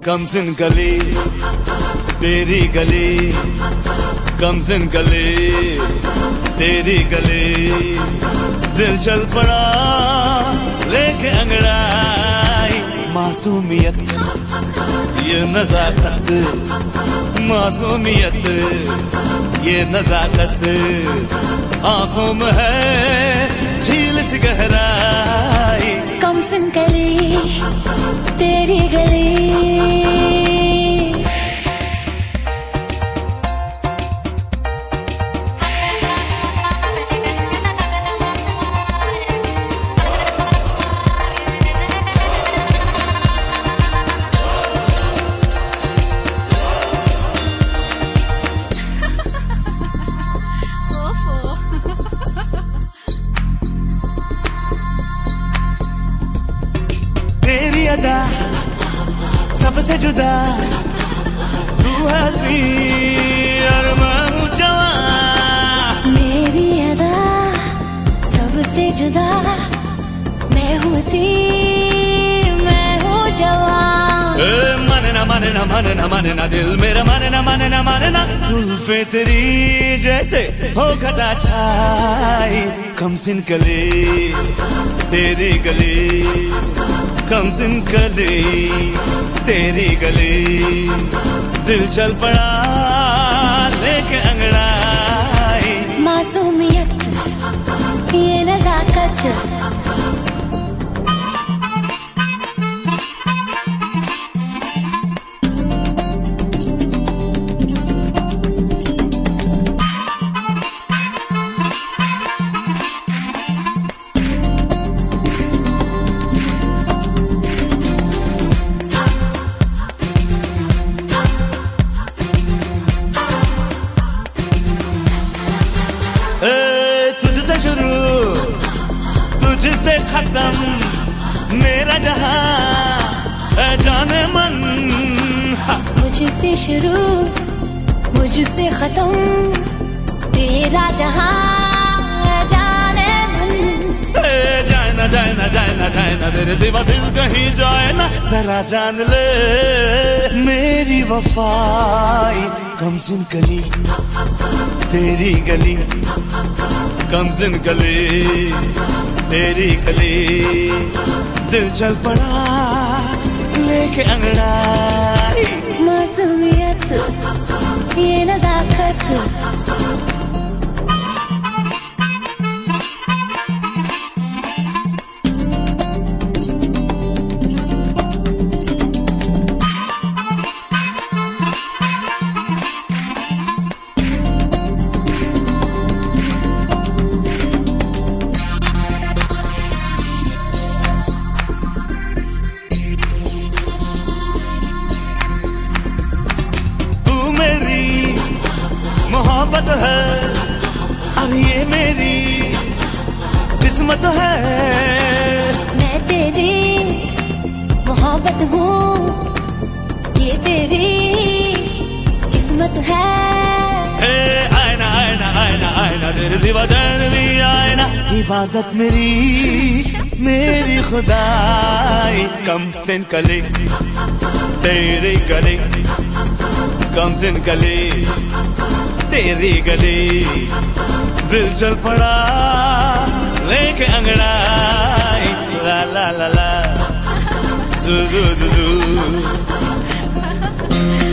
कमसिन गली तेरी गली, कमसिन गली तेरी गली, दिल चल पड़ा लेके अंगड़ाई। मासूमियत ये नजाकत, मासूमियत ये नजाकत, आंखों में है झील सी गहराई। कमसिन गली तेरी गली। तेरी अदा सबसे जुदा, तू हंसी और मैं हूँ जवां। मेरी अदा सबसे जुदा, मैं हूँ हंसी मैं हूँ जवां। माने ना माने ना माने ना माने ना दिल मेरा, माने ना माने ना माने ना। जुल्फे तेरी जैसे हो घटा छाई। कमसिन गली तेरी गली, कमसिन गली तेरी गली, दिल चल पड़ा लेके अंगड़ाई। मासूमियत ये नजाकत, तुझसे शुरू तुझसे खत्म, मेरा जहां जाने मन। मुझसे शुरू मुझसे खत्म, तेरा जहां जाने मन। जाए ना जाए ना जाए ना जाए ना, तेरे सिवा दिल कहीं जाए ना। जरा जान ले मेरी वफाई। कमसिन गली तेरी गली, कमसिन गली तेरी गली, दिल चल पड़ा लेके अंगड़ाई। मासूमियत ये नजाकत, मोहब्बत है और ये मेरी किस्मत है। मैं तेरी मोहब्बत हूँ, ये तेरी किस्मत है। आईना आईना आईना आईना, तेरे सिवा चैन भी आईना। इबादत मेरी मेरी खुदाई। कमसिन गली तेरी गली, कमसिन गली तेरी गली, दिल चल पड़ा लेके अंगड़ाई। ला ला ला ला, जू जू जू जू।